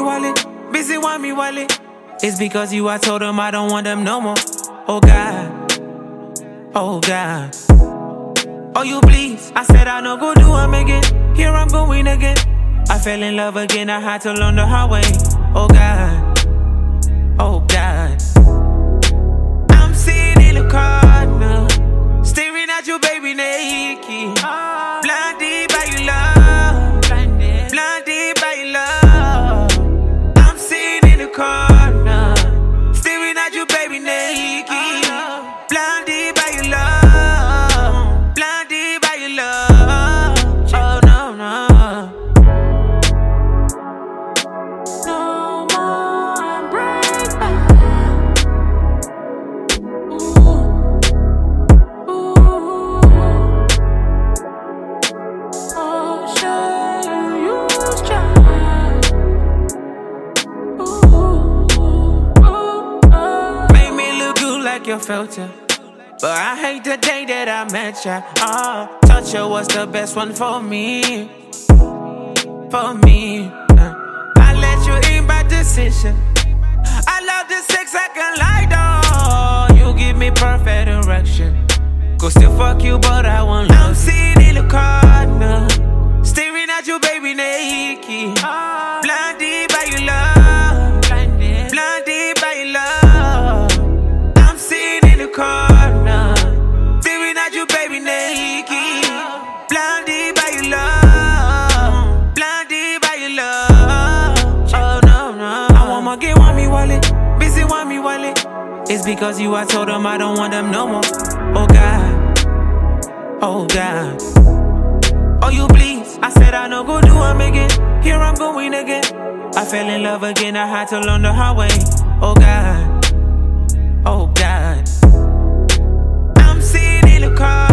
wallet, busy want me wallet. It's because you, I told them I don't want them no more. Oh God, oh God. Oh you please, I said I no go do them again. Here I'm going again. I fell in love again, I had to learn the hard way. Oh God, oh God. I'm sitting in the corner, staring at you baby naked. Blinded by your love, blinded by your love. I'm sitting in the corner, staring at you baby naked. Blinded by your love, blinded by your love. Oh no, no. No more breakback. Oh, sure you try. Made me look good like your filter. But I hate the day that I met ya. Oh, touch you was the best one for me. For me. I let you in by decision. I love the sex I can lie down. You give me perfect erection. Go still fuck you, but I won't love. I'm sitting in the corner, staring at you, baby, naked. Blinded by your love, blinded by your love. I'm sitting in the corner, staring at you, baby, naked. Blinded by your love, blinded by your love. Oh no, no. I want more, get want me wallet, busy want me wallet. It's because you, I told them I don't want them no more. Oh God, oh God. Oh you please, I said I no go do them again. Here I'm going again. I fell in love again, I had to learn the hard way. Oh God, oh God. I'm sitting in the car.